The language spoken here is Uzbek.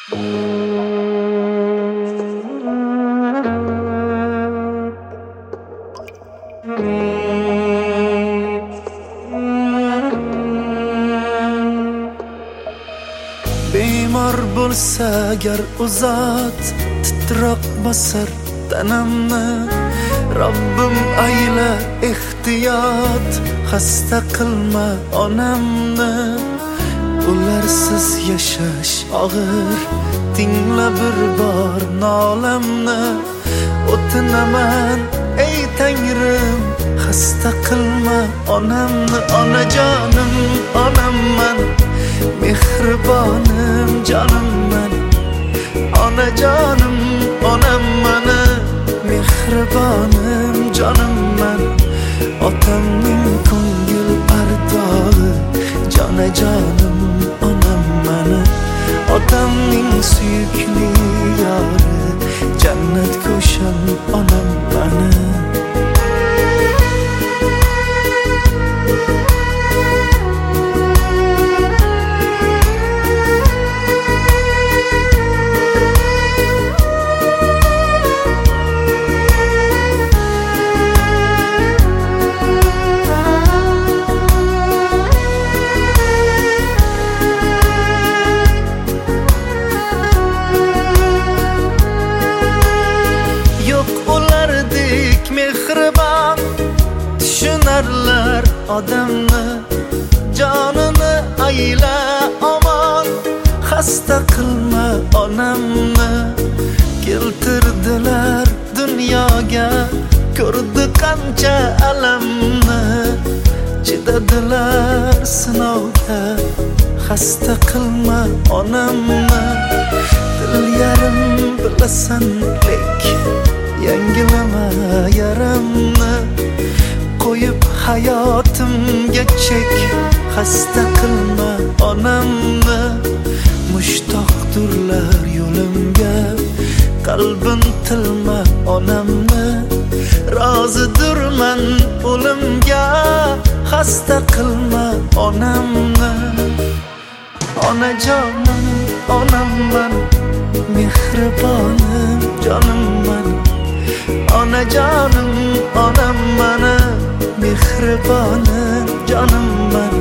Bemor bo'lsa agar uzat titroq bosar tanamni, Robbim ayla ehtiyot, xasta qilma onamni. Ularsiz yashash og'ir, tingla bir bor nolamni. O'tinaman ey Tangrim, xasta qilma onamni. Onajonim onamman, mehribonim jonimman. Onajonim onamman, mehribonim jonimman. Otamning ko'ngil ardog'i, jonajonim onamman. Otamning suyukli yori, jannat ko'shan onamman. Mehribon tushunarlar odamni, jonini ayla omon, xasta qilma onamni. Keltirdilar dunyoga, ko'rdi qancha alamni. Chidadilar sinovga, xasta qilma onamni. Dil yarim bilasan lek, yangilama yaramni. Qo'yib hayotimga chek, xasta qilma onamni. Mushtoqdirlar yo'limga, qalbin tilma onamni. Rozidirman o'limga, xasta qilma onamni. Onajonim onamman, mehribonim jonimman. Onajonim onamman, mehribonim jonimman.